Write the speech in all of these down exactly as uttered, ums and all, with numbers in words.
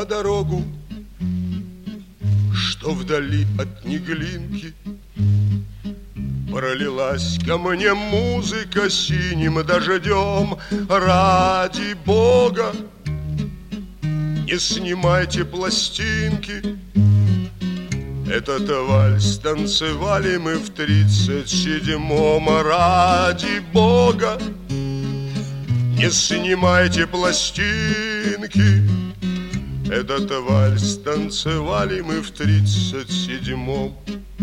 на дорогу, что вдали от Неглинки. Пролилась ко мне музыка синим дождем. Ради Бога, не снимайте пластинки. Этот вальс танцевали мы в тридцать седьмом. Ради Бога, не снимайте пластинки. Этот вальс танцевали мы в тридцать седьмом.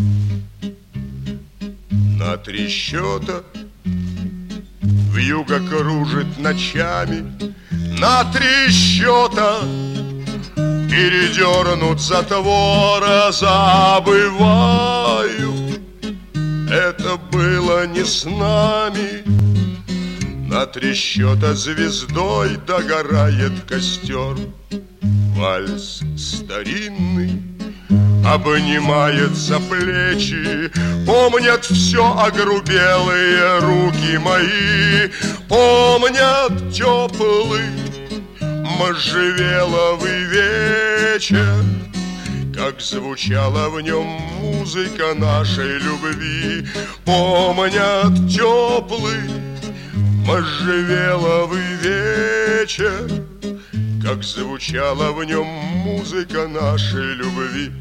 На три счета вьюга кружит ночами. На три счета передернут затвора. Забываю, это было не с нами. На три счета звездой догорает костер. Вальс старинный обнимает за плечи. Помнят все огрубелые руки мои. Помнят теплый можжевеловый вечер, как звучала в нем музыка нашей любви. Помнят теплый можжевеловый вечер, как звучала в нем музыка нашей любви.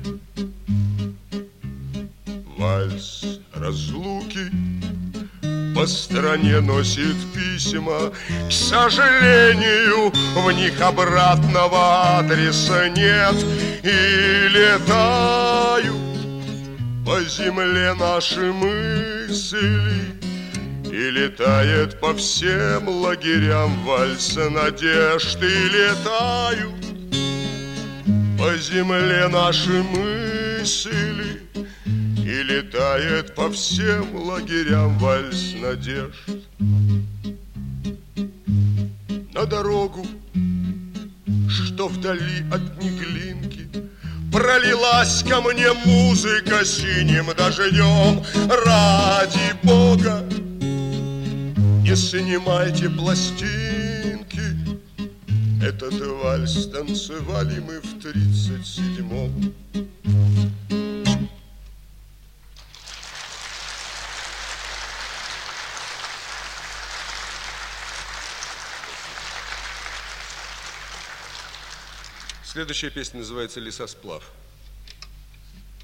Вальс разлуки по стране носит письма. К сожалению, в них обратного адреса нет. И летают по земле наши мысли, и летает по всем лагерям вальс надежд. И летают по земле наши мысли, и летает по всем лагерям вальс надежд. На дорогу, что вдали от Неглинки, пролилась ко мне музыка синим дождем. Ради Бога, не снимайте пластинки. Этот вальс танцевали мы в тридцать седьмом. Следующая песня называется «Лесосплав».